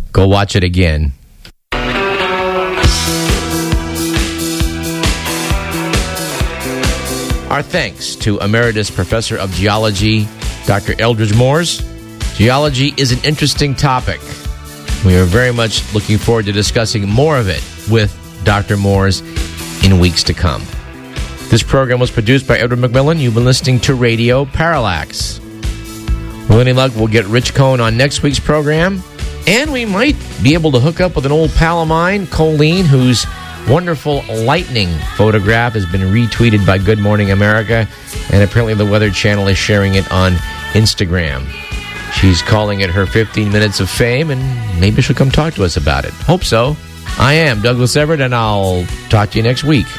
Go watch it again. Our thanks to Emeritus Professor of Geology, Dr. Eldridge Moores. Geology is an interesting topic. We are very much looking forward to discussing more of it with Dr. Moores in weeks to come. This program was produced by Edward McMillan. You've been listening to Radio Parallax. With any luck, we'll get Rich Cohn on next week's program. And we might be able to hook up with an old pal of mine, Colleen, whose wonderful lightning photograph has been retweeted by Good Morning America. And apparently the Weather Channel is sharing it on Instagram. She's calling it her 15 minutes of fame, and maybe she'll come talk to us about it. Hope so. I am Douglas Everett, and I'll talk to you next week.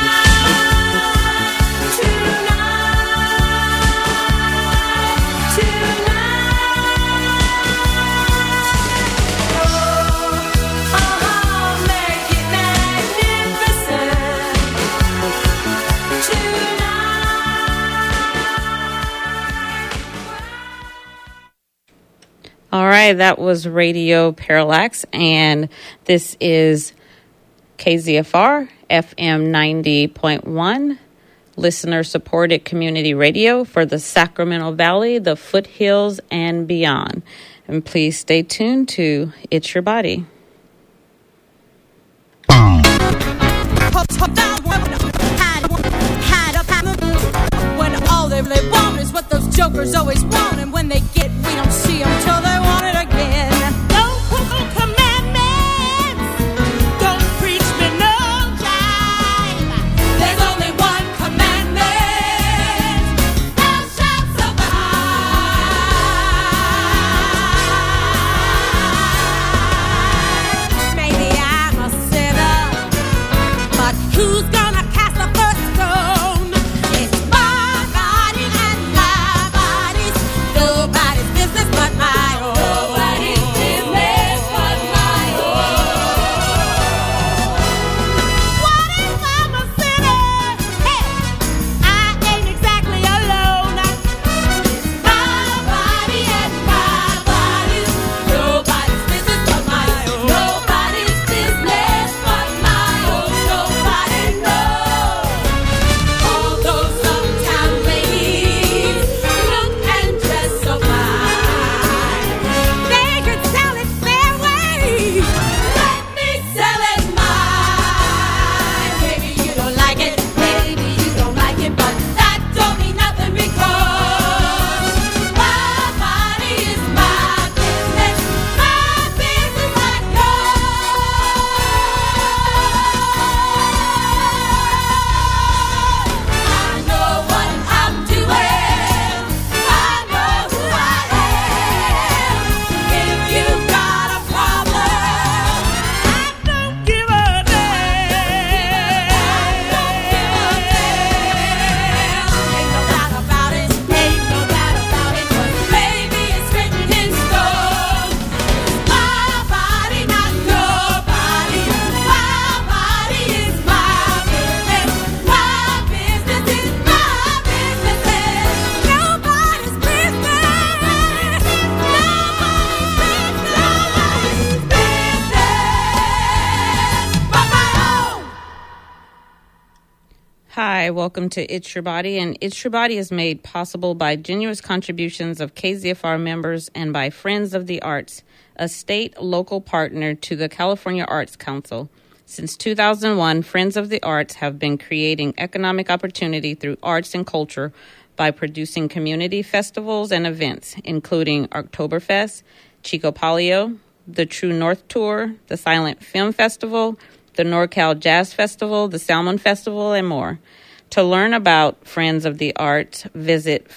All right, that was Radio Parallax, and this is KZFR FM 90.1, listener-supported community radio for the Sacramento Valley, the foothills, and beyond. And please stay tuned to It's Your Body. When all they really want is what those jokers always want, and when they get, we don't see them till they want it again. Don't put no commandments, don't preach me no jive. There's only one commandment: thou shalt survive. Maybe I'm a sinner, but who's gonna cast the first stone? It's my body and my body's nobody's business but my own. Nobody's business but my own. What if I'm a sinner? Hey, I ain't exactly alone. It's my body and my body's nobody's business but my own. Nobody's business but my own. Nobody knows. All those uptown ladies look and dress so fine. They could sell it their way. Let me sell it mine. Maybe you don't like it, maybe you don't like it, but that don't mean nothing because my body is my business like I know what I'm doing. I know who I am. If you've got a problem, I don't give a damn. Ain't no doubt about it. Ain't no doubt about it. 'Cause maybe it's written in stone. My body, not your body. My body is my business. My business is my business. Nobody's business. Nobody's business but my own. Hi, welcome to It's Your Body, and It's Your Body is made possible by generous contributions of KZFR members and by Friends of the Arts, a state local partner to the California Arts Council. Since 2001, Friends of the Arts have been creating economic opportunity through arts and culture by producing community festivals and events, including Oktoberfest, Chico Palio, the True North Tour, the Silent Film Festival, the NorCal Jazz Festival, the Salmon Festival, and more. To learn about Friends of the Arts, visit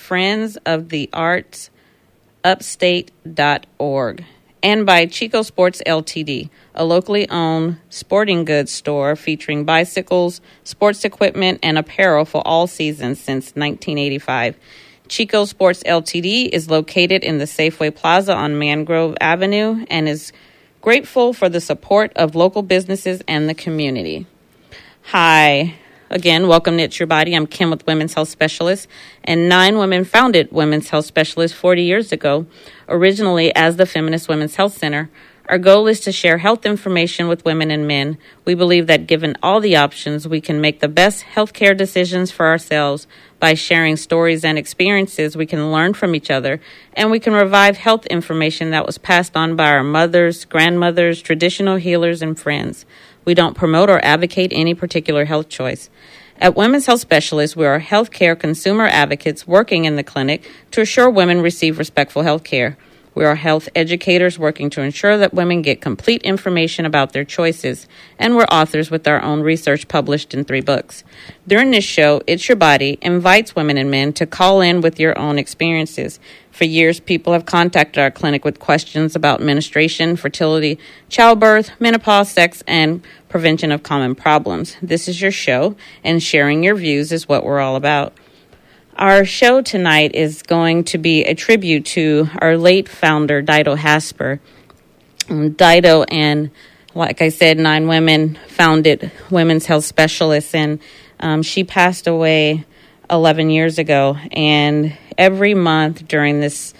friendsoftheartsupstate.org. And by Chico Sports Ltd., a locally owned sporting goods store featuring bicycles, sports equipment, and apparel for all seasons since 1985. Chico Sports Ltd. is located in the Safeway Plaza on Mangrove Avenue and is grateful for the support of local businesses and the community. Hi. Again, welcome to It's Your Body. I'm Kim with Women's Health Specialists, and 9 women founded Women's Health Specialists 40 years ago, originally as the Feminist Women's Health Center. Our goal is to share health information with women and men. We believe that given all the options, we can make the best healthcare decisions for ourselves by sharing stories and experiences we can learn from each other, and we can revive health information that was passed on by our mothers, grandmothers, traditional healers, and friends. We don't promote or advocate any particular health choice. At Women's Health Specialists, we are healthcare consumer advocates working in the clinic to assure women receive respectful health care. We are health educators working to ensure that women get complete information about their choices, and we're authors with our own research published in 3 books. During this show, It's Your Body invites women and men to call in with your own experiences. For years, people have contacted our clinic with questions about menstruation, fertility, childbirth, menopause, sex, and prevention of common problems. This is your show, and sharing your views is what we're all about. Our show tonight is going to be a tribute to our late founder, Dido Hasper. Dido and, like I said, 9 women founded Women's Health Specialists, and she passed away 11 years ago. And every month during this,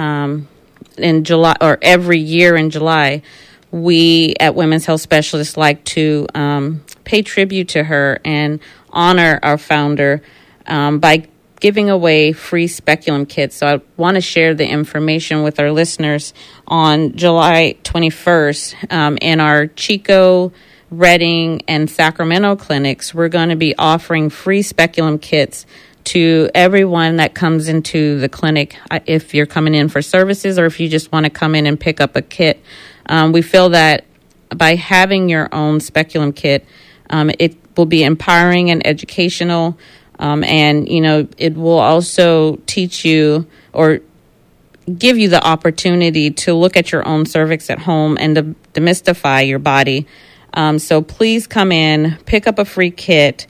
in July, or every year in July, we at Women's Health Specialists like to pay tribute to her and honor our founder by giving away free speculum kits. So I want to share the information with our listeners. On July 21st, in our Chico, Redding, and Sacramento clinics, we're going to be offering free speculum kits to everyone that comes into the clinic, if you're coming in for services or if you just want to come in and pick up a kit. We feel that by having your own speculum kit, it will be empowering and educational. And, you know, it will also teach you or give you the opportunity to look at your own cervix at home and to demystify your body. So please come in, pick up a free kit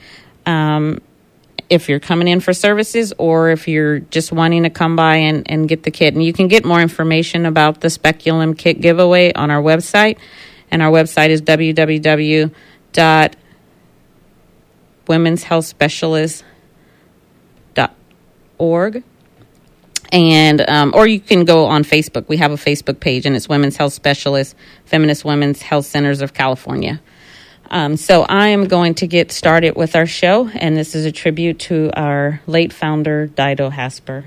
if you're coming in for services or if you're just wanting to come by and get the kit. And you can get more information about the speculum kit giveaway on our website. And our website is www.womenshealthspecialists.org, and or you can go on Facebook. We have a Facebook page, and it's Women's Health Specialists, Feminist Women's Health Centers of California. So I am going to get started with our show, and this is a tribute to our late founder, Dido Hasper.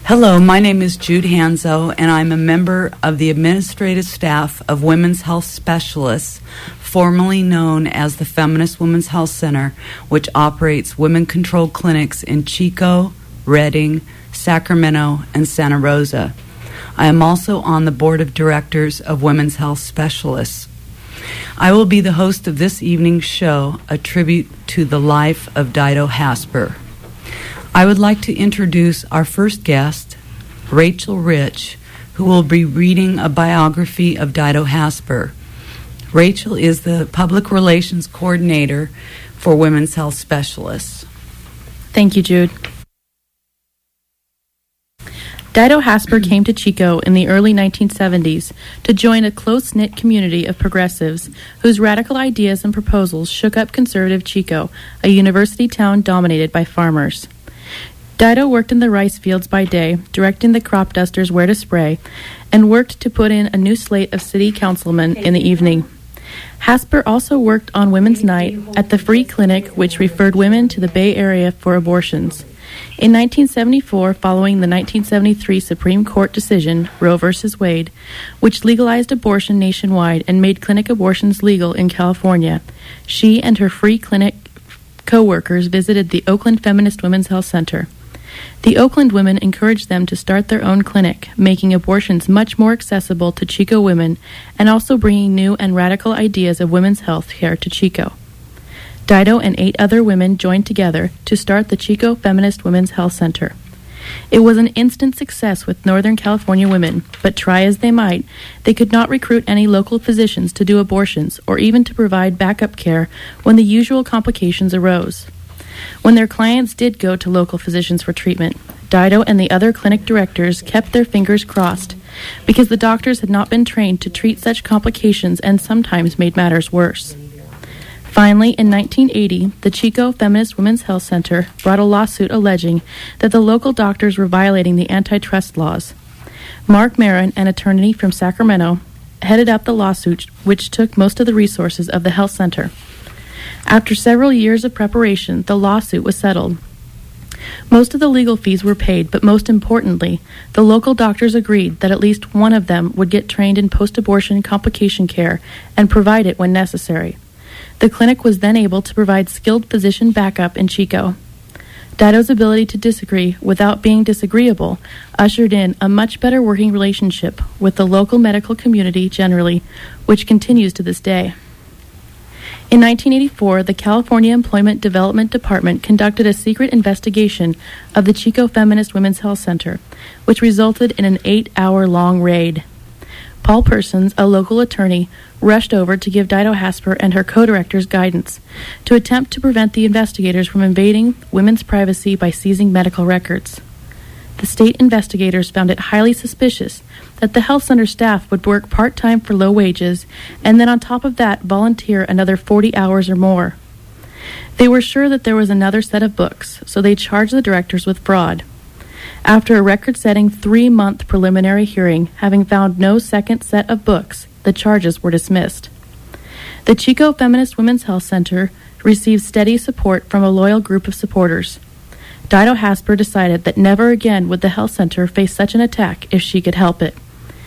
Hello, my name is Jude Hanzo, and I'm a member of the administrative staff of Women's Health Specialists, formerly known as the Feminist Women's Health Center, which operates women-controlled clinics in Chico, Redding, Sacramento, and Santa Rosa. I am also on the board of directors of Women's Health Specialists. I will be the host of this evening's show, a tribute to the life of Dido Hasper. I would like to introduce our first guest, Rachel Rich, who will be reading a biography of Dido Hasper. Rachel is the Public Relations Coordinator for Women's Health Specialists. Thank you, Jude. Dido Hasper came to Chico in the early 1970s to join a close-knit community of progressives whose radical ideas and proposals shook up conservative Chico, a university town dominated by farmers. Dido worked in the rice fields by day, directing the crop dusters where to spray, and worked to put in a new slate of city councilmen in the evening. Hasper also worked on Women's Night at the Free Clinic, which referred women to the Bay Area for abortions. In 1974, following the 1973 Supreme Court decision, Roe v. Wade, which legalized abortion nationwide and made clinic abortions legal in California, she and her Free Clinic co-workers visited the Oakland Feminist Women's Health Center. The Oakland women encouraged them to start their own clinic, making abortions much more accessible to Chico women and also bringing new and radical ideas of women's health care to Chico. Dido and 8 other women joined together to start the Chico Feminist Women's Health Center. It was an instant success with Northern California women, but try as they might, they could not recruit any local physicians to do abortions or even to provide backup care when the usual complications arose. When their clients did go to local physicians for treatment, Dido and the other clinic directors kept their fingers crossed because the doctors had not been trained to treat such complications and sometimes made matters worse. Finally, in 1980, the Chico Feminist Women's Health Center brought a lawsuit alleging that the local doctors were violating the antitrust laws. Mark Marin, an attorney from Sacramento, headed up the lawsuit, which took most of the resources of the health center. After several years of preparation, the lawsuit was settled. Most of the legal fees were paid, but most importantly, the local doctors agreed that at least one of them would get trained in post-abortion complication care and provide it when necessary. The clinic was then able to provide skilled physician backup in Chico. Dido's ability to disagree without being disagreeable ushered in a much better working relationship with the local medical community generally, which continues to this day. In 1984, the California Employment Development Department conducted a secret investigation of the Chico Feminist Women's Health Center, which resulted in an 8-hour-long raid. Paul Persons, a local attorney, rushed over to give Dido Hasper and her co-directors guidance to attempt to prevent the investigators from invading women's privacy by seizing medical records. The state investigators found it highly suspicious that the health center staff would work part-time for low wages and then on top of that volunteer another 40 hours or more. They were sure that there was another set of books, so they charged the directors with fraud. After a record-setting 3-month preliminary hearing, having found no second set of books, the charges were dismissed. The Chico Feminist Women's Health Center received steady support from a loyal group of supporters. Dido Hasper decided that never again would the health center face such an attack if she could help it.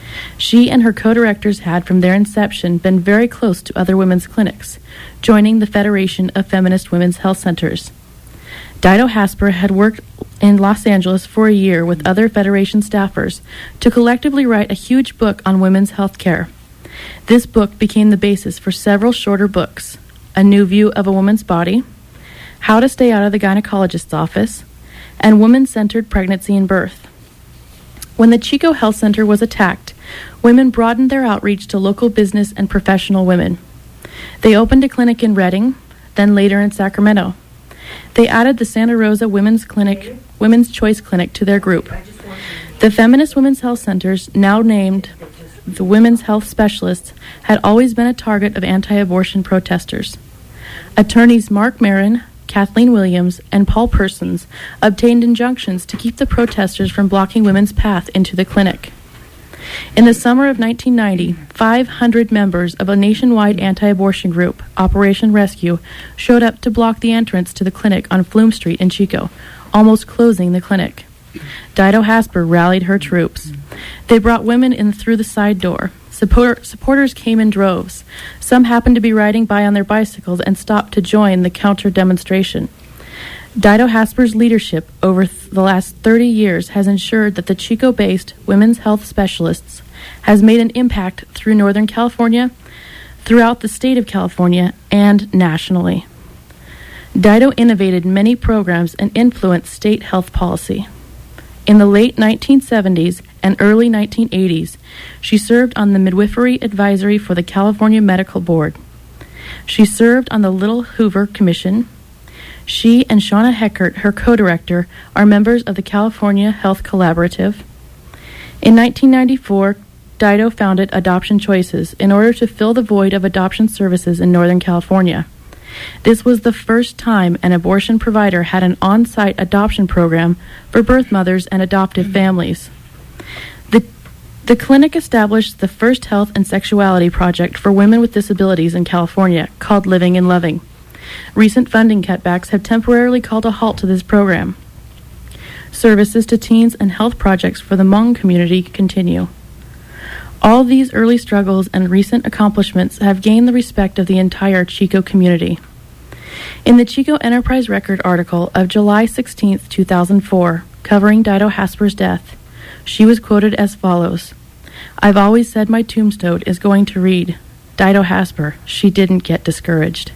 She and her co-directors had from their inception been very close to other women's clinics, joining the Federation of Feminist Women's Health Centers. Dido Hasper had worked in Los Angeles for a year with other Federation staffers to collectively write a huge book on women's health care. This book became the basis for several shorter books: A New View of a Woman's Body, How to Stay Out of the Gynecologist's Office, and Woman-Centered Pregnancy and Birth. When the Chico Health Center was attacked, women broadened their outreach to local business and professional women. They opened a clinic in Redding, then later in Sacramento. They added the Santa Rosa Women's Choice Clinic to their group. The Feminist Women's Health Centers, now named the Women's Health Specialists, had always been a target of anti-abortion protesters. Attorneys Mark Marin, Kathleen Williams, and Paul Persons obtained injunctions to keep the protesters from blocking women's path into the clinic. In the summer of 1990, 500 members of a nationwide anti-abortion group, Operation Rescue, showed up to block the entrance to the clinic on Flume Street in Chico, almost closing the clinic. Dido Hasper rallied her troops. They brought women in through the side door. Supporters came in droves. Some happened to be riding by on their bicycles and stopped to join the counter-demonstration. Dido Hasper's leadership over the last 30 years has ensured that the Chico-based women's health specialists has made an impact through Northern California, throughout the state of California, and nationally. Dido innovated many programs and influenced state health policy. In the late 1970s and early 1980s, she served on the Midwifery Advisory for the California Medical Board. She served on the Little Hoover Commission. She and Shauna Heckert, her co-director, are members of the California Health Collaborative. In 1994, Dido founded Adoption Choices in order to fill the void of adoption services in Northern California. This was the first time an abortion provider had an on-site adoption program for birth mothers and adoptive families. The clinic established the first health and sexuality project for women with disabilities in California, called Living and Loving. Recent funding cutbacks have temporarily called a halt to this program. Services to teens and health projects for the Hmong community continue. All these early struggles and recent accomplishments have gained the respect of the entire Chico community. In the Chico Enterprise Record article of July 16, 2004, covering Dido Hasper's death, she was quoted as follows: "I've always said my tombstone is going to read, Dido Hasper, she didn't get discouraged."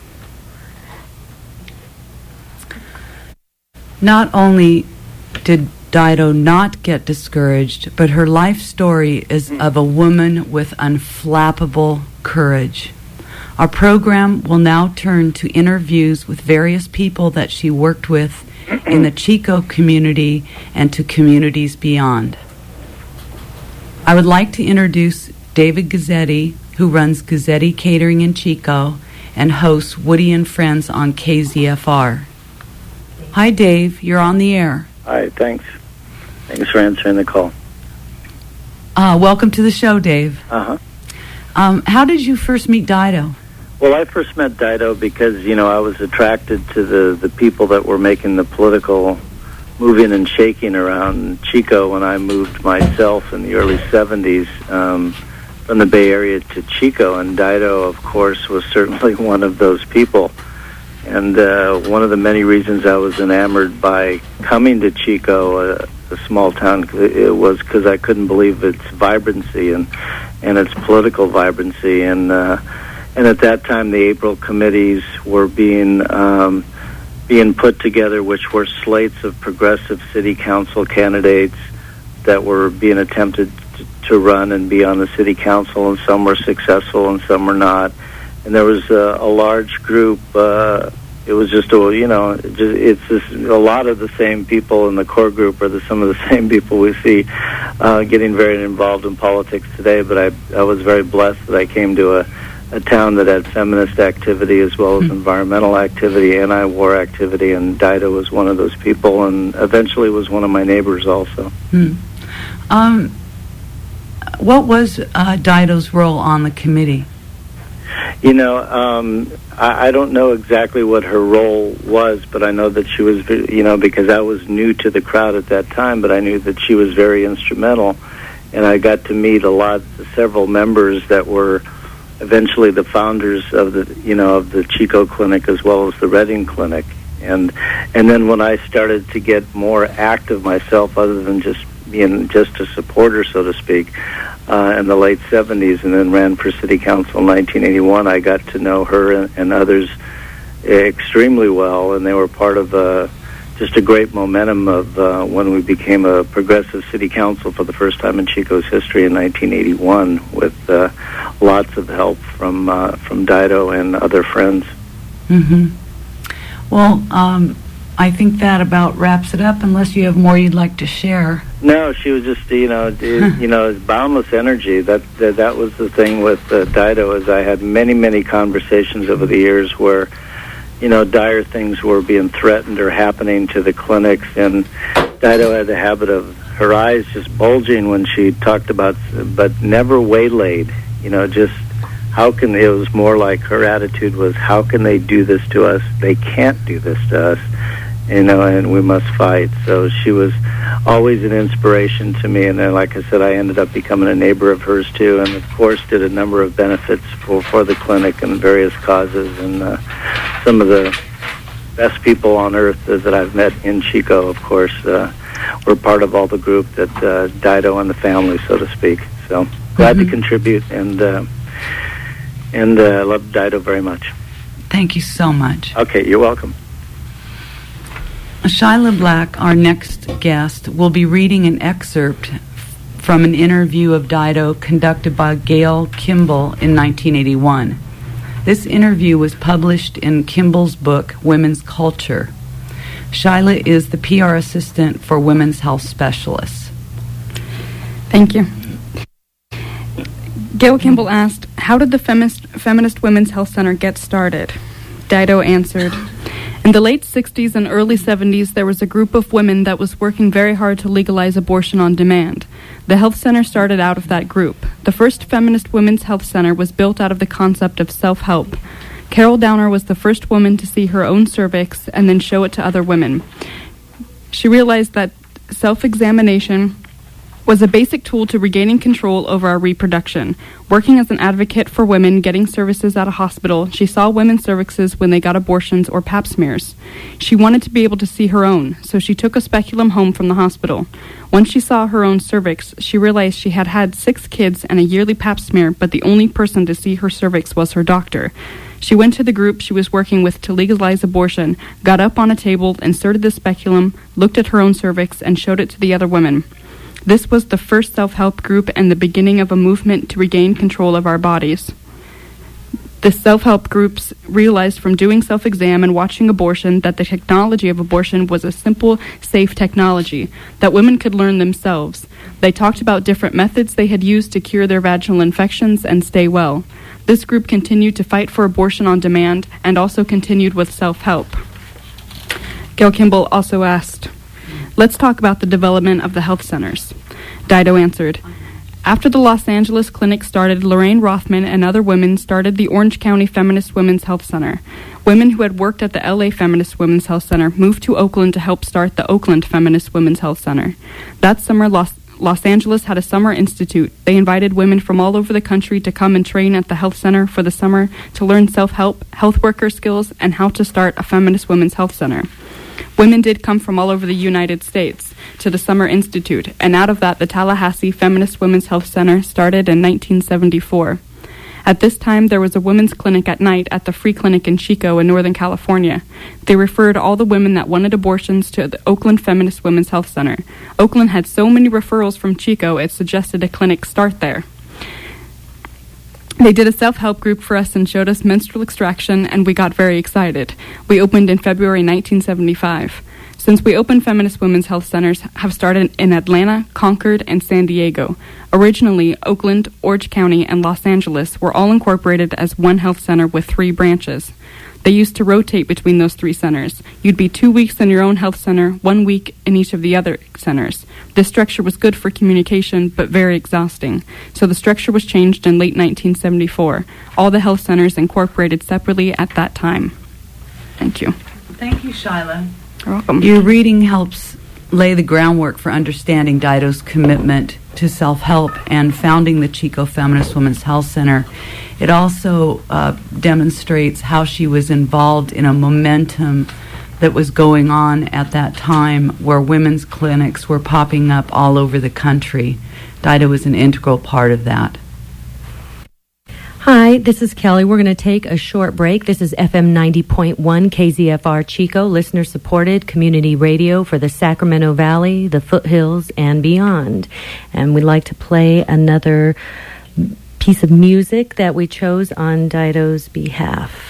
Not only did Dido not get discouraged, but her life story is of a woman with unflappable courage. Our program will now turn to interviews with various people that she worked with in the Chico community and to communities beyond. I would like to introduce David Gazzetti, who runs Gazzetti Catering in Chico and hosts Woody and Friends on KZFR. Hi, Dave. You're on the air. Hi, thanks. Thanks for answering the call. Welcome to the show, Dave. How did you first meet Dido? Well, I first met Dido because, I was attracted to the people that were making the political moving and shaking around Chico when I moved myself in the early 70s from the Bay Area to Chico. And Dido, of course, was certainly one of those people. And one of the many reasons I was enamored by coming to Chico, a small town, it was because I couldn't believe its vibrancy and its political vibrancy. And at that time, the April committees were being put together, which were slates of progressive city council candidates that were being attempted to run and be on the city council, and some were successful and some were not. And there was a large group. It was just it's just a lot of the same people in the core group are some of the same people we see getting very involved in politics today. But I was very blessed that I came to a town that had feminist activity as well as environmental activity, anti-war activity, and Dido was one of those people, and eventually was one of my neighbors also. What was Dido's role on the committee? I don't know exactly what her role was, but I know that she was, because I was new to the crowd at that time, but I knew that she was very instrumental, and I got to meet several members that were eventually the founders of the Chico Clinic as well as the Redding Clinic, and then when I started to get more active myself, other than just being just a supporter, so to speak, in the late 70s, and then ran for city council in 1981, I got to know her and others extremely well, and they were part of just a great momentum of when we became a progressive city council for the first time in Chico's history in 1981, with lots of help from Dido and other friends. Well, I think that about wraps it up, unless you have more you'd like to share. No, she was just, boundless energy. That was the thing with Dido, is I had many conversations over the years where, dire things were being threatened or happening to the clinics, and Dido had the habit of her eyes just bulging when she talked about, but never waylaid, just it was more like her attitude was, how can they do this to us? They can't do this to us. and we must fight. So she was always an inspiration to me, and then, like I said, I ended up becoming a neighbor of hers too, and of course did a number of benefits for the clinic and various causes, and some of the best people on earth that I've met in Chico, of course, were part of all the group that Dido and the family, so to speak. So glad to contribute, and I love Dido very much. Thank you so much. Okay, you're welcome. Shyla Black, our next guest, will be reading an excerpt from an interview of Dido conducted by Gail Kimball in 1981. This interview was published in Kimball's book, Women's Culture. Shyla is the PR assistant for Women's Health Specialists. Thank you. Gail Kimball asked, how did the Feminist Women's Health Center get started? Dido answered, in the late 60s and early 70s, there was a group of women that was working very hard to legalize abortion on demand. The health center started out of that group. The first Feminist Women's Health Center was built out of the concept of self-help. Carol Downer was the first woman to see her own cervix and then show it to other women. She realized that self-examination was a basic tool to regaining control over our reproduction. Working as an advocate for women getting services at a hospital, she saw women's cervixes when they got abortions or pap smears. She wanted to be able to see her own, so she took a speculum home from the hospital. Once she saw her own cervix, she realized she had had 6 kids and a yearly pap smear, but the only person to see her cervix was her doctor. She went to the group she was working with to legalize abortion, got up on a table, inserted the speculum, looked at her own cervix, and showed it to the other women. This was the first self-help group and the beginning of a movement to regain control of our bodies. The self-help groups realized from doing self-exam and watching abortion that the technology of abortion was a simple, safe technology that women could learn themselves. They talked about different methods they had used to cure their vaginal infections and stay well. This group continued to fight for abortion on demand and also continued with self-help. Gail Kimball also asked, let's talk about the development of the health centers. Dido answered, after the Los Angeles clinic started, Lorraine Rothman and other women started the Orange County Feminist Women's Health Center. Women who had worked at the LA Feminist Women's Health Center moved to Oakland to help start the Oakland Feminist Women's Health Center. That summer, Los Angeles had a summer institute. They invited women from all over the country to come and train at the health center for the summer to learn self-help, health worker skills, and how to start a feminist women's health center. Women did come from all over the United States to the Summer Institute, and out of that, the Tallahassee Feminist Women's Health Center started in 1974. At this time, there was a women's clinic at night at the Free Clinic in Chico in Northern California. They referred all the women that wanted abortions to the Oakland Feminist Women's Health Center. Oakland had so many referrals from Chico, it suggested a clinic start there. They did a self-help group for us and showed us menstrual extraction, and we got very excited. We opened in February 1975. Since we opened, Feminist Women's Health Centers have started in Atlanta, Concord, and San Diego. Originally, Oakland, Orange County, and Los Angeles were all incorporated as one health center with 3 branches. They used to rotate between those 3 centers. You'd be 2 weeks in your own health center, 1 week in each of the other centers. This structure was good for communication, but very exhausting. So the structure was changed in late 1974. All the health centers incorporated separately at that time. Thank you. Thank you, Shyla. You're welcome. Your reading helps lay the groundwork for understanding Dido's commitment to self-help and founding the Chico Feminist Women's Health Center. It also demonstrates how she was involved in a momentum that was going on at that time where women's clinics were popping up all over the country. Dido was an integral part of that. Hi, this is Kelly. We're going to take a short break. This is FM 90.1 KZFR Chico, listener-supported community radio for the Sacramento Valley, the foothills, and beyond. And we'd like to play another piece of music that we chose on Dido's behalf.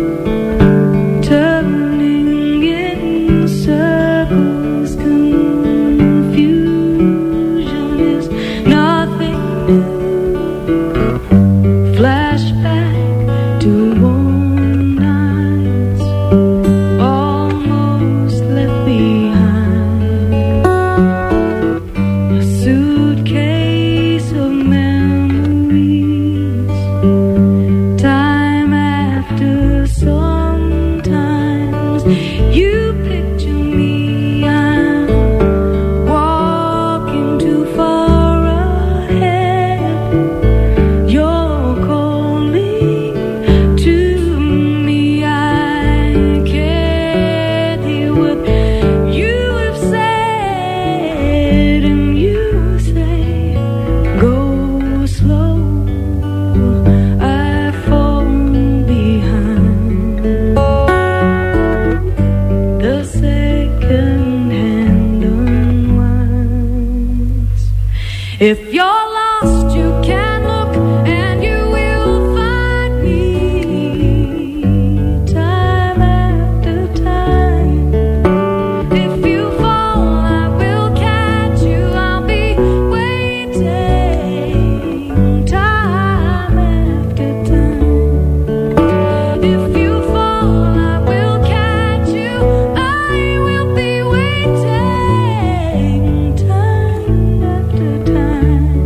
Turning in circles, If you're lost, you can look and you will find me time after time. If you fall, I will catch you. I'll be waiting time after time. If you fall, I will catch you. I will be waiting time after time.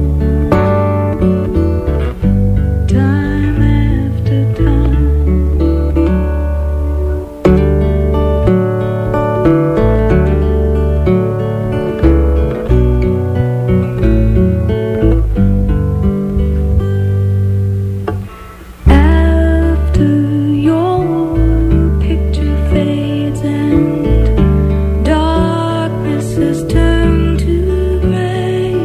Time after time. After your picture fades and darkness has turned to gray,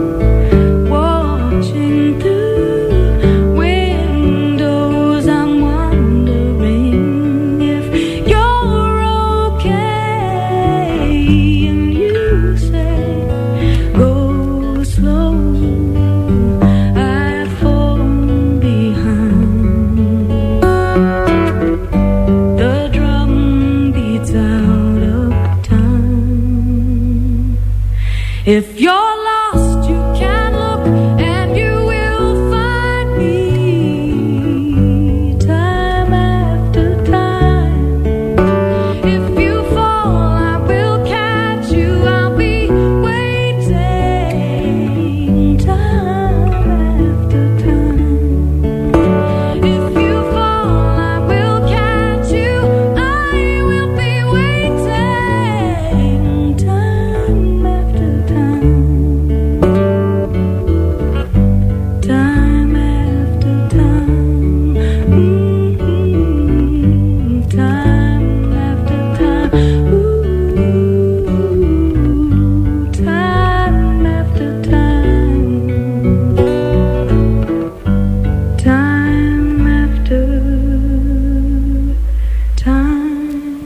watching through windows, I'm wondering if you're okay. And you say, go slow, I've fallen behind. The drum beats out of time. If you're lost, you can look and you will find me time after time. If you fall, I will catch you. I'll be waiting time after time. If you fall, I will catch you. I will be waiting time after time. Time after time. Time after time. Time after time. Time after time.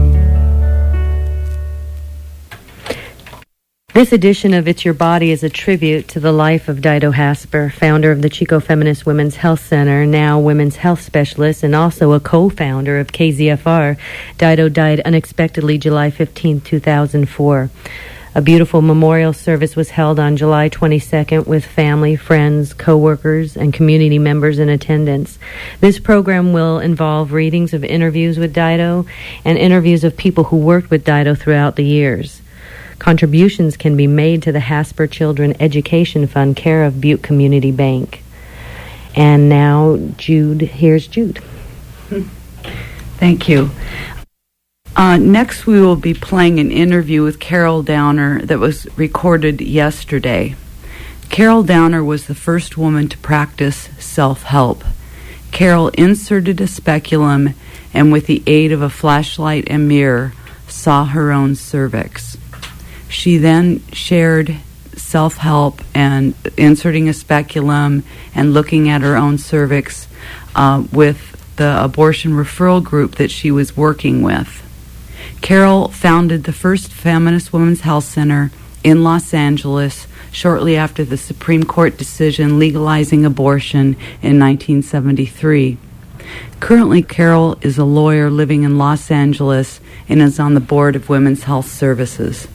This edition of It's Your Body is a tribute to the life of Dido Hasper, founder of the Chico Feminist Women's Health Center, now women's health specialist, and also a co-founder of KZFR. Dido died unexpectedly July 15, 2004. A beautiful memorial service was held on July 22nd with family, friends, co-workers, and community members in attendance. This program will involve readings of interviews with Dido and interviews of people who worked with Dido throughout the years. Contributions can be made to the Hasper Children Education Fund, care of Butte Community Bank. And now, Jude. Here's Jude. Thank you. Next, we will be playing an interview with Carol Downer that was recorded yesterday. Carol Downer was the first woman to practice self-help. Carol inserted a speculum and, with the aid of a flashlight and mirror, saw her own cervix. She then shared self-help and inserting a speculum and looking at her own cervix with the abortion referral group that she was working with. Carol founded the first feminist women's health center in Los Angeles shortly after the Supreme Court decision legalizing abortion in 1973. Currently, Carol is a lawyer living in Los Angeles and is on the board of Women's Health Services.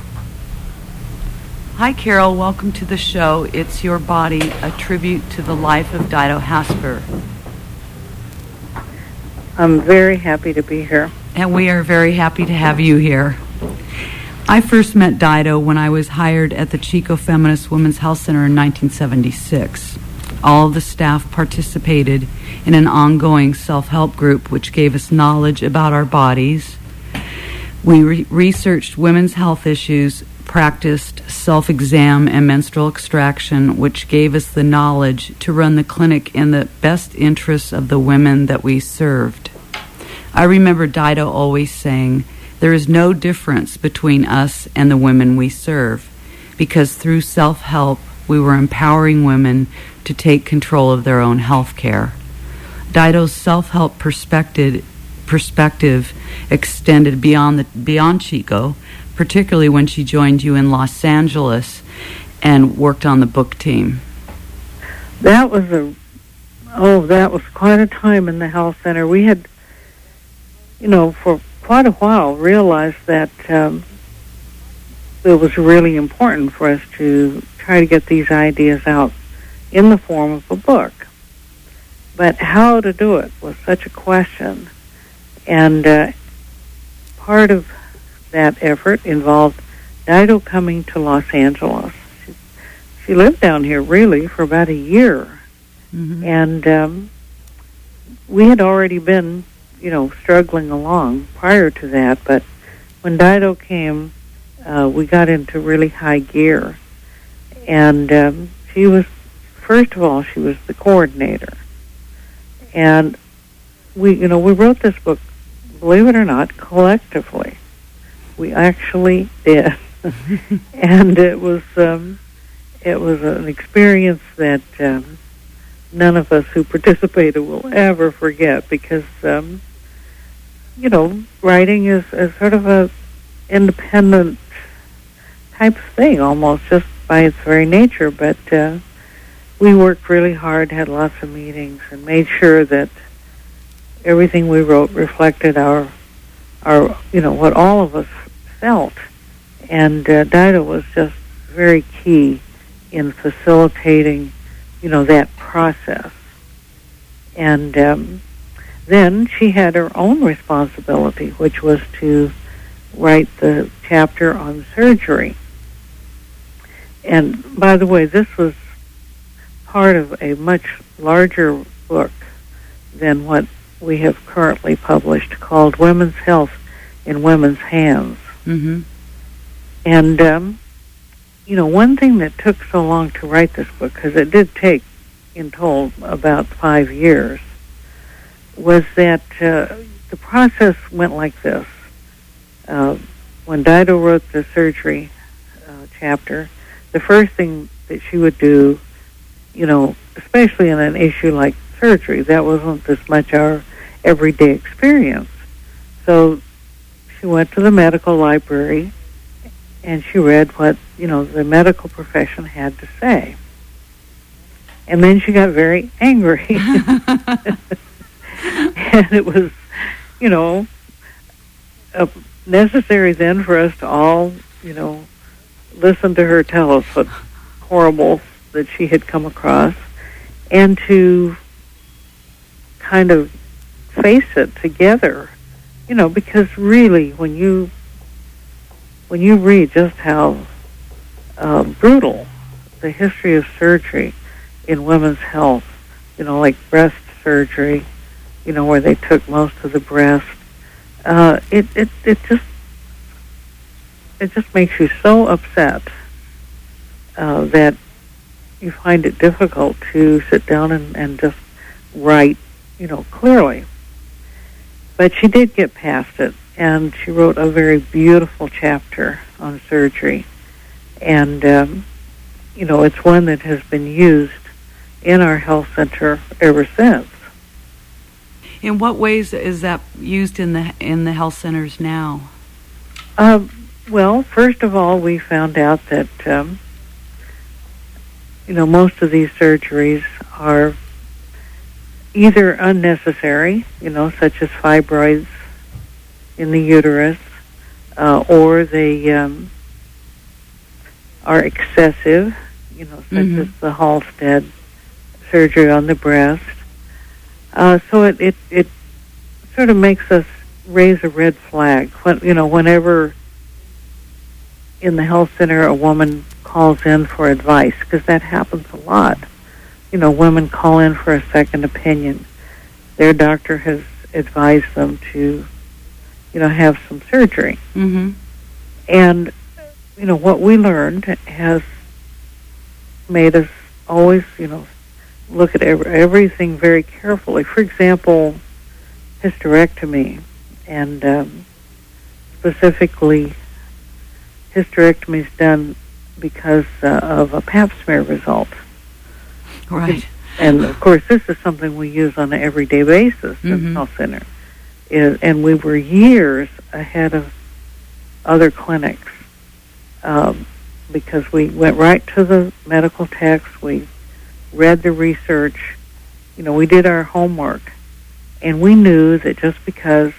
Hi, Carol. Welcome to the show. It's Your Body, a tribute to the life of Dido Hasper. I'm very happy to be here. And we are very happy to have you here. I first met Dido when I was hired at the Chico Feminist Women's Health Center in 1976. All of the staff participated in an ongoing self-help group which gave us knowledge about our bodies. We researched women's health issues, practiced self-exam and menstrual extraction, which gave us the knowledge to run the clinic in the best interests of the women that we served. I remember Dido always saying, "There is no difference between us and the women we serve," because through self-help, we were empowering women to take control of their own health care. Dido's self-help perspective extended beyond Chico, particularly when she joined you in Los Angeles, and worked on the book team. That was quite a time in the health center. We had, for quite a while realized that it was really important for us to try to get these ideas out in the form of a book. But how to do it was such a question. And part of that effort involved Dido coming to Los Angeles. She lived down here really for about a year. Mm-hmm. And we had already been, struggling along prior to that. But when Dido came, we got into really high gear. And she was, first of all, she was the coordinator. And we wrote this book, believe it or not, collectively. We actually did. And it was an experience that none of us who participated will ever forget, because writing is sort of a independent type of thing, almost, just by its very nature. But we worked really hard, had lots of meetings, and made sure that everything we wrote reflected our what all of us felt. And Dido was just very key in facilitating, that process. And then she had her own responsibility, which was to write the chapter on surgery. And by the way, this was part of a much larger book than what we have currently published, called Women's Health in Women's Hands. Mm-hmm. And, one thing that took so long to write this book, because it did take, in total, about 5 years, was that the process went like this. When Dido wrote the surgery chapter, the first thing that she would do, especially in an issue like surgery, that wasn't as much our everyday experience. So she went to the medical library and she read what, the medical profession had to say. And then she got very angry. And it was, necessary then for us to all, listen to her tell us what horrible that she had come across, and to kind of face it together, because really when you read just how brutal the history of surgery in women's health, like breast surgery, where they took most of the breast, it just makes you so upset that you find it difficult to sit down and just write, clearly. But she did get past it, and she wrote a very beautiful chapter on surgery. And, it's one that has been used in our health center ever since. In what ways is that used in the health centers now? Well, first of all, we found out that, most of these surgeries are either unnecessary, such as fibroids in the uterus, or they are excessive, such as the Halsted surgery on the breast. So it sort of makes us raise a red flag. Whenever in the health center a woman calls in for advice, because that happens a lot. Women call in for a second opinion. Their doctor has advised them to, have some surgery. Mm-hmm. And, what we learned has made us always, look at everything very carefully. For example, hysterectomy, and specifically hysterectomy is done because of a pap smear result. Right. And, of course, this is something we use on an everyday basis in the health center. And we were years ahead of other clinics because we went right to the medical text. We read the research. We did our homework, and we knew that just because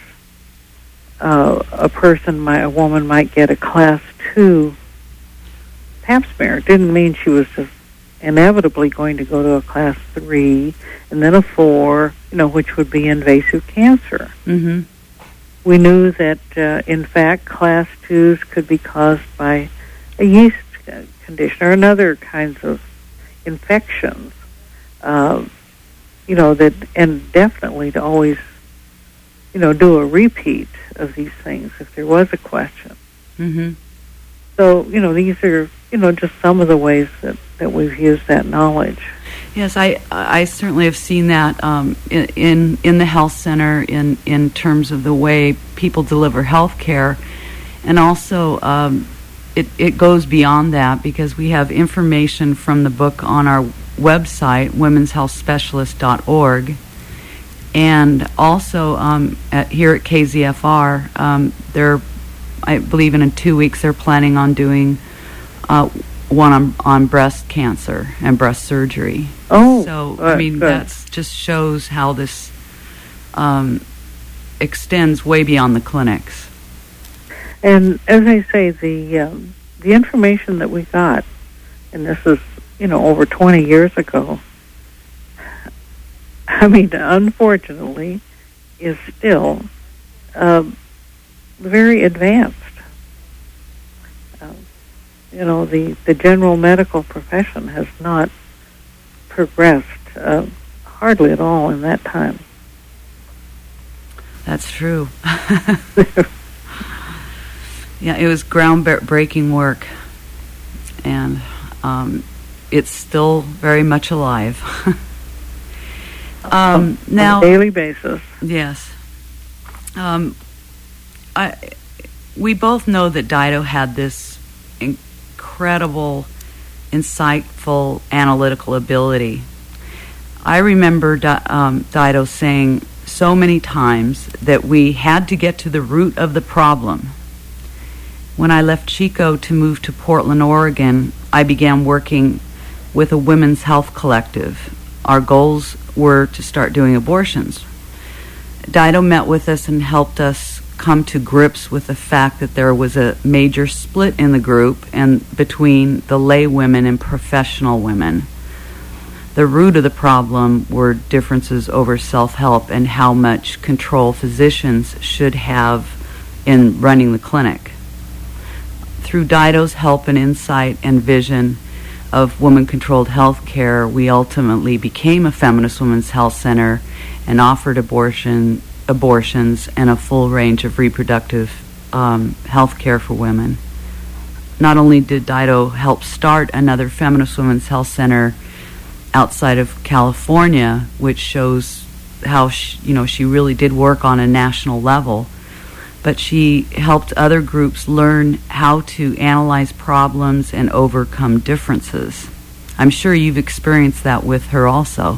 a woman might get a class 2 pap smear didn't mean she was just inevitably going to go to a class 3 and then a 4, which would be invasive cancer. Mm-hmm. We knew that, in fact, class 2s could be caused by a yeast condition or another kinds of infections. That, and definitely to always, do a repeat of these things if there was a question. Mm-hmm. So, these are, just some of the ways that we've used that knowledge. Yes, I certainly have seen that in the health center in terms of the way people deliver health care. And also it goes beyond that because we have information from the book on our website, womenshealthspecialist.org. And also here at KZFR, I believe in 2 weeks they're planning on doing one on breast cancer and breast surgery. Oh, so good. That just shows how this extends way beyond the clinics. And as I say, the information that we got, and this is over 20 years ago, unfortunately, is still very advanced. The general medical profession has not progressed hardly at all in that time. That's true. Yeah, it was groundbreaking work, and it's still very much alive. On now, a daily basis. Yes. We both know that Dido had this incredible, insightful, analytical ability. I remember Dido saying so many times that we had to get to the root of the problem. When I left Chico to move to Portland, Oregon, I began working with a women's health collective. Our goals were to start doing abortions. Dido met with us and helped us come to grips with the fact that there was a major split in the group and between the lay women and professional women. The root of the problem were differences over self-help and how much control physicians should have in running the clinic. Through Dido's help and insight and vision of woman-controlled health care, we ultimately became a feminist women's health center and offered abortions and a full range of reproductive health care for women. Not only did Dido help start another feminist women's health center outside of California, which shows how she really did work on a national level, but she helped other groups learn how to analyze problems and overcome differences. I'm sure you've experienced that with her also.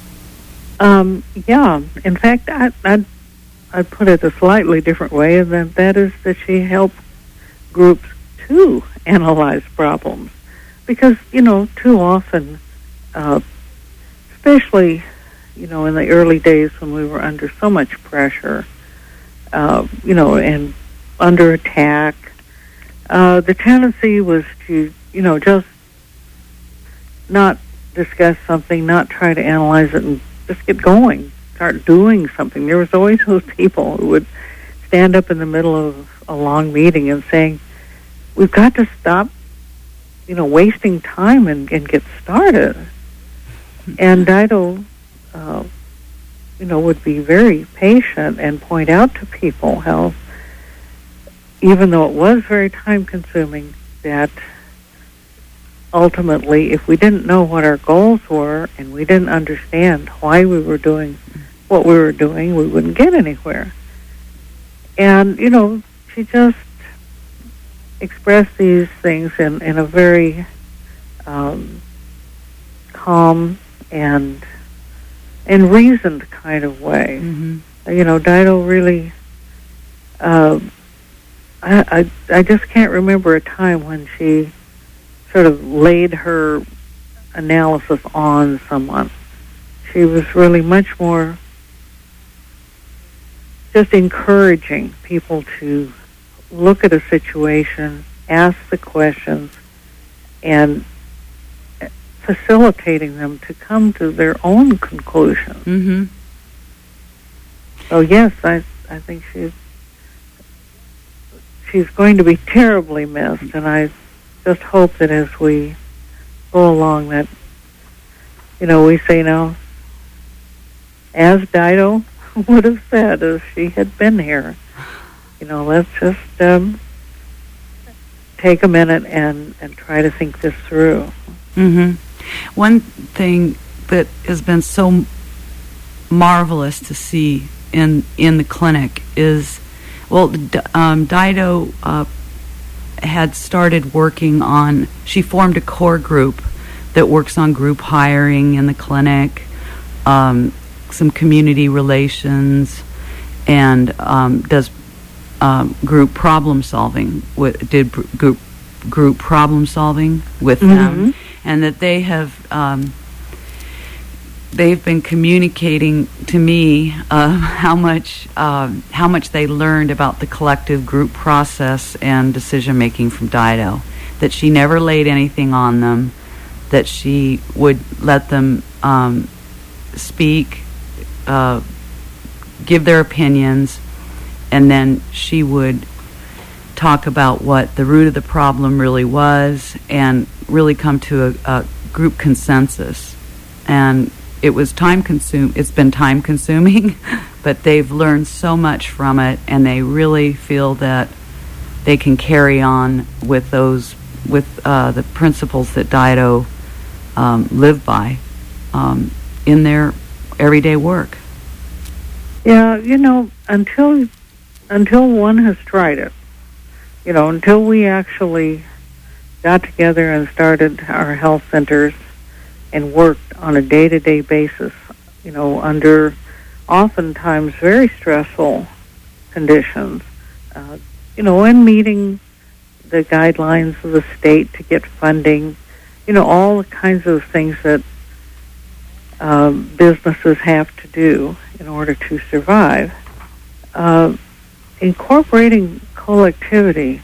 Yeah. In fact, I'd put it a slightly different way, and that is that she helped groups to analyze problems. Because, too often, especially, in the early days when we were under so much pressure, and under attack, the tendency was to, just not discuss something, not try to analyze it, and just get going, start doing something. There was always those people who would stand up in the middle of a long meeting and saying, we've got to stop, wasting time and get started. And Dido, would be very patient and point out to people how, even though it was very time-consuming, that ultimately, if we didn't know what our goals were and we didn't understand why we were doing what we were doing, we wouldn't get anywhere. And, she just expressed these things in a very calm and reasoned kind of way. Mm-hmm. Dido really, I just can't remember a time when she sort of laid her analysis on someone. She was really much more just encouraging people to look at a situation, ask the questions, and facilitating them to come to their own conclusions. Mm-hmm. So yes, I think she's going to be terribly missed, and I just hope that as we go along that, we say now, as Dido would have said if she had been here, let's just take a minute and try to think this through. Mm-hmm. One thing that has been so marvelous to see in the clinic is, Dido had started working on, she formed a core group that works on group hiring in the clinic, some community relations, and does group problem solving. Did group problem solving with them, and that they have they've been communicating to me how much they learned about the collective group process and decision making from Dido. That she never laid anything on them. That she would let them speak, give their opinions, and then she would talk about what the root of the problem really was and really come to a group consensus. And it was it's been time consuming, but they've learned so much from it, and they really feel that they can carry on with the principles that Dido lived by in their everyday work. Yeah, until one has tried it, until we actually got together and started our health centers and worked on a day-to-day basis, under oftentimes very stressful conditions, and meeting the guidelines of the state to get funding, all the kinds of things that businesses have to do in order to survive. Incorporating collectivity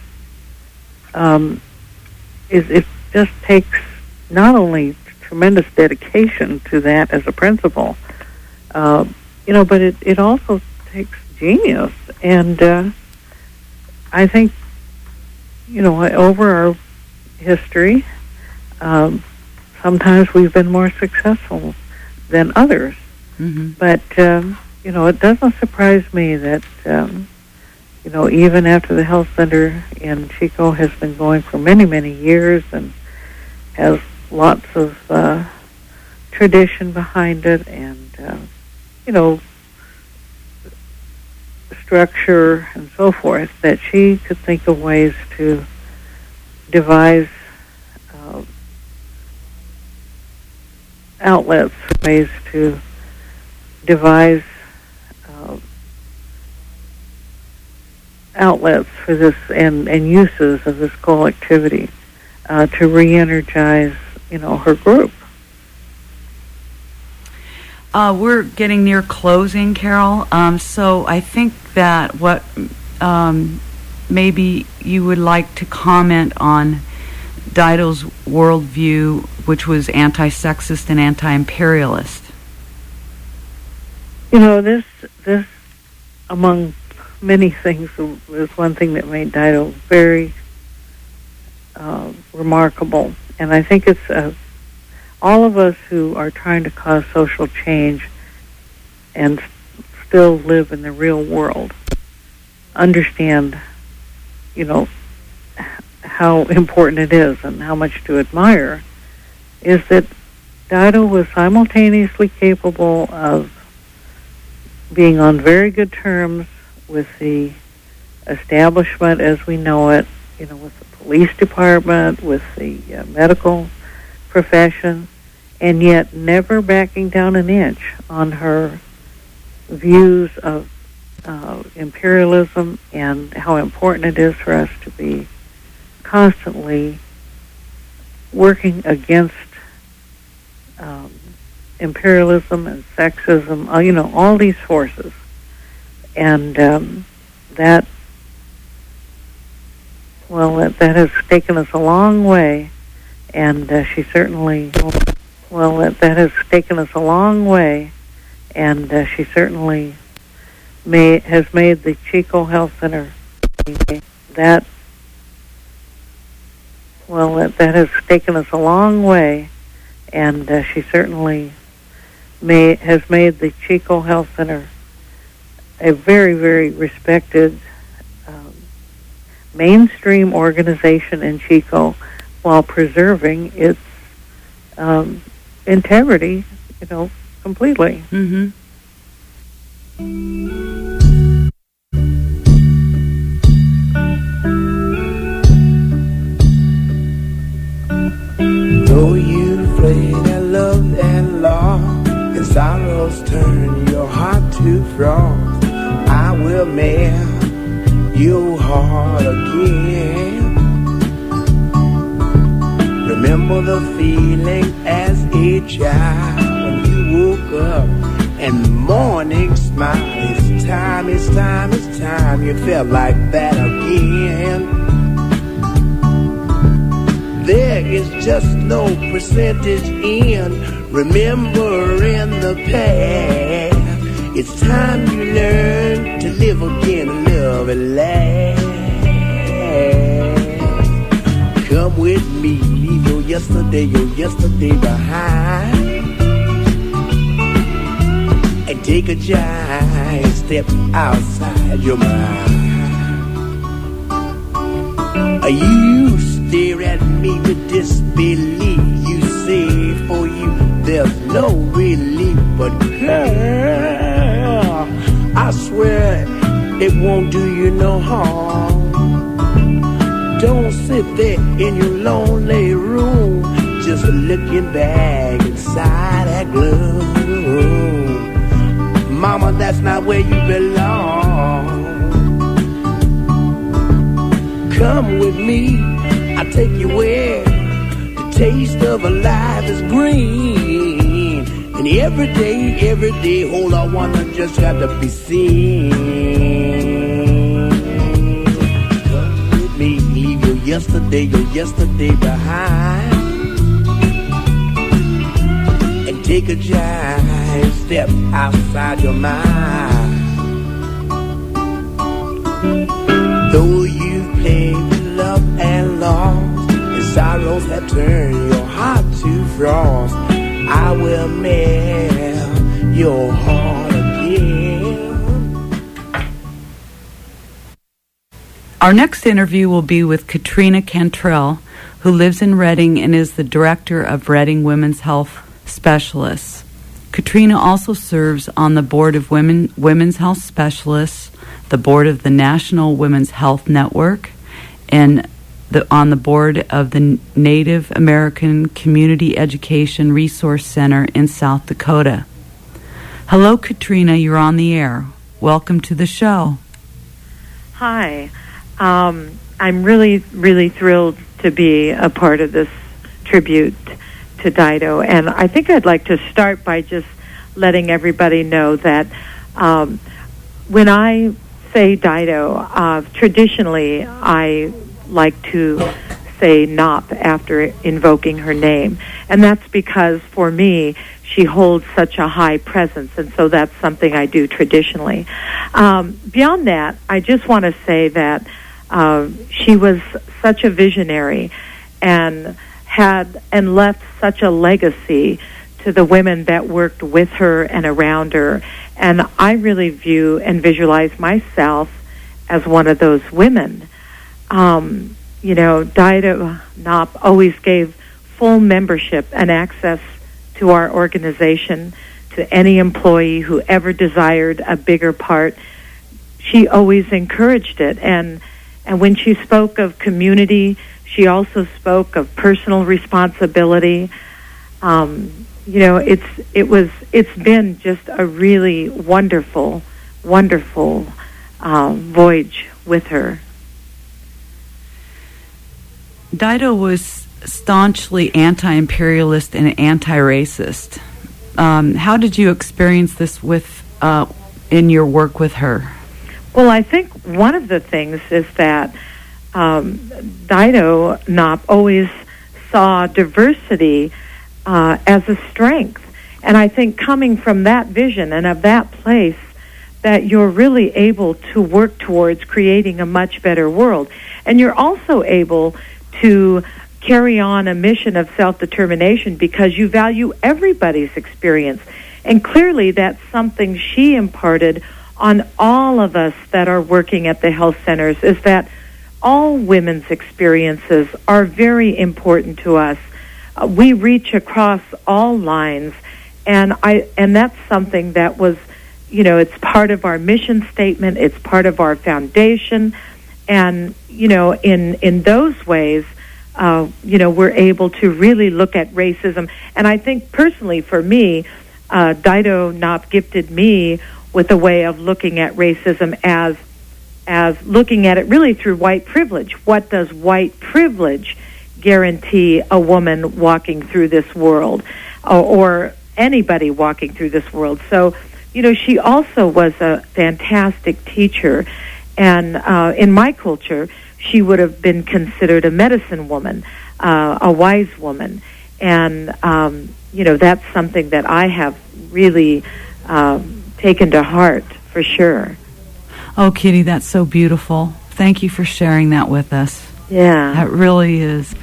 it just takes not only tremendous dedication to that as a principle, but it also takes genius. And I think, over our history, sometimes we've been more successful than others. Mm-hmm. But, it doesn't surprise me that, even after the health center in Chico has been going for many, many years and has lots of tradition behind it and, structure and so forth, that she could think of ways to devise outlets, ways to devise outlets for this and uses of this collectivity to re-energize, her group. We're getting near closing, Carol. So I think that what maybe you would like to comment on Dido's worldview, which was anti-sexist and anti-imperialist. This among many things was one thing that made Dido very remarkable. And I think it's all of us who are trying to cause social change and still live in the real world understand, how important it is and how much to admire, is that Dido was simultaneously capable of being on very good terms with the establishment as we know it, with the police department, with the medical profession, and yet never backing down an inch on her views of imperialism and how important it is for us to be constantly working against imperialism and sexism, all these forces. And that has taken us a long way, and she certainly, that has taken us a long way, and she certainly has made the Chico Health Center that has taken us a long way, and she certainly has made the Chico Health Center a very, very respected mainstream organization in Chico, while preserving its integrity, completely. Mm-hmm. Though you played and loved and lost, and sorrows turn your heart to frost, I will melt your heart again. Remember the feeling as a child when you woke up and the morning smile. It's time, it's time, it's time. You felt like that again. There is just no percentage in remembering the past. It's time you learn to live again and love and laugh. Come with me, leave your yesterday behind, and take a giant step outside your mind. You stare at me with disbelief. You say for you there's no relief, but girl, I swear it won't do you no harm. Don't sit there in your lonely room, just looking back inside that gloom. Mama, that's not where you belong. Come with me, I'll take you where the taste of a life is green. And every day, all I wanna just got to be seen. Come with me, leave your yesterday behind, and take a giant step outside your mind. Though you played with love and lost, and sorrows have turned your heart to frost, I will melt your heart again. Our next interview will be with Katrina Cantrell, who lives in Reading and is the director of Reading Women's Health Specialists. Katrina also serves on the board of Women's Health Specialists, the board of the National Women's Health Network, and on the board of the Native American Community Education Resource Center in South Dakota. Hello, Katrina. You're on the air. Welcome to the show. Hi. I'm really, really thrilled to be a part of this tribute to Dido. And I think I'd like to start by just letting everybody know that when I say Dido, traditionally I like to say Nop after invoking her name. And that's because for me, she holds such a high presence, and so that's something I do traditionally. Beyond that, I just want to say that she was such a visionary and left such a legacy to the women that worked with her and around her. And I really view and visualize myself as one of those women. Dido Nop always gave full membership and access to our organization to any employee who ever desired a bigger part. She always encouraged it. And when she spoke of community, she also spoke of personal responsibility. It's been just a really wonderful voyage with her. Dido was staunchly anti-imperialist and anti-racist. How did you experience this with in your work with her? Well, I think one of the things is that Dido Knopp always saw diversity as a strength. And I think coming from that vision and of that place, that you're really able to work towards creating a much better world. And you're also able to carry on a mission of self-determination because you value everybody's experience. And clearly that's something she imparted on all of us that are working at the health centers, is that all women's experiences are very important to us. We reach across all lines, and that's something that was, it's part of our mission statement, it's part of our foundation, and, in those ways, we're able to really look at racism. And I think personally for me, Dido Knopp gifted me with a way of looking at racism as looking at it really through white privilege. What does white privilege guarantee a woman walking through this world, or anybody walking through this world? So, she also was a fantastic teacher, and in my culture, she would have been considered a medicine woman, a wise woman, and that's something that I have really taken to heart for sure. Oh, Kitty, that's so beautiful. Thank you for sharing that with us. Yeah. That really is.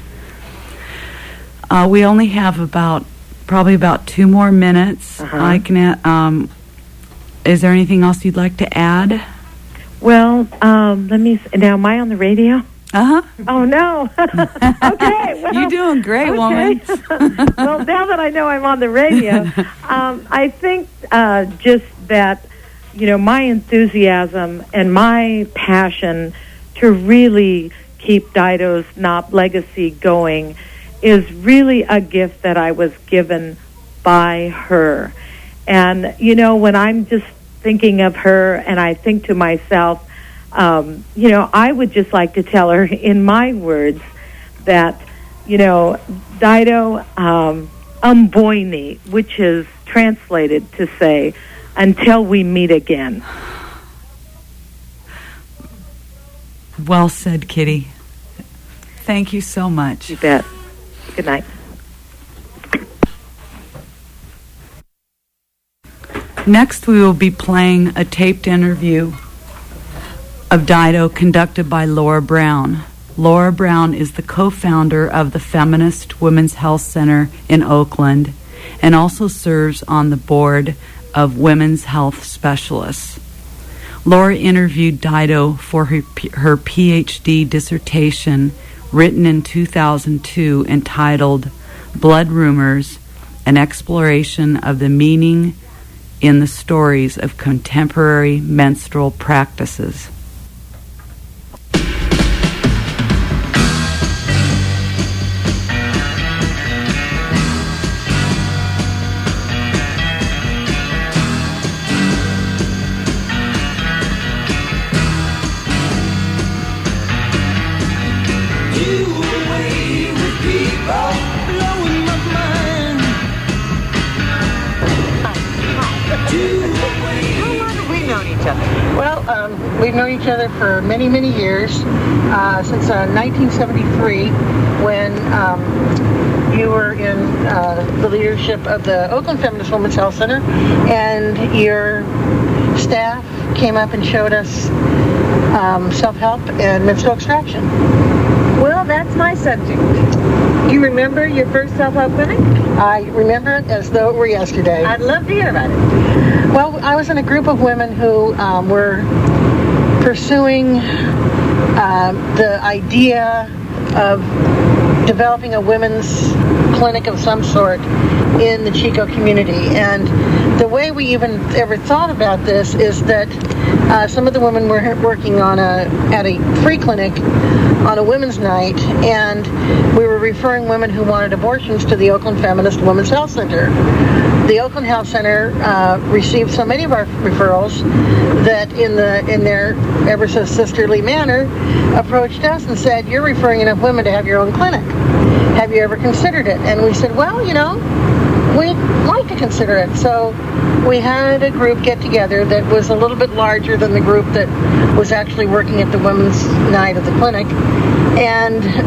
We only have probably about 2 more minutes. I can. Is there anything else you'd like to add? Well, let me. Now, am I on the radio? Uh-huh. Oh, no. Okay. Well, you're doing great, woman. Well, now that I know I'm on the radio, I think just that, my enthusiasm and my passion to really keep Dido Knopp legacy going is really a gift that I was given by her. And, when I'm just thinking of her and I think to myself, I would just like to tell her in my words that, Dido Umboini, which is translated to say, until we meet again. Well said, Kitty. Thank you so much. You bet. Good night. Next, we will be playing a taped interview of Dido conducted by Laura Brown. Laura Brown is the co-founder of the Feminist Women's Health Center in Oakland and also serves on the board of Women's Health Specialists. Laura interviewed Dido for her PhD dissertation written in 2002 entitled Blood Rumors, an exploration of the meaning in the stories of contemporary menstrual practices. We've known each other for many, many years, since 1973, when you were in the leadership of the Oakland Feminist Women's Health Center, and your staff came up and showed us self-help and menstrual extraction. Well, that's my subject. Do you remember your first self-help clinic? I remember it as though it were yesterday. I'd love to hear about it. Well, I was in a group of women who were pursuing the idea of developing a women's clinic of some sort in the Chico community. And the way we even ever thought about this is that some of the women were working on at a free clinic on a women's night, and we were referring women who wanted abortions to the Oakland Feminist Women's Health Center. The Oakland Health Center received so many of our referrals that in their ever so sisterly manner approached us and said, "You're referring enough women to have your own clinic. Have you ever considered it?" And we said, "Well, we'd like to consider it." So we had a group get together that was a little bit larger than the group that was actually working at the women's night at the clinic. And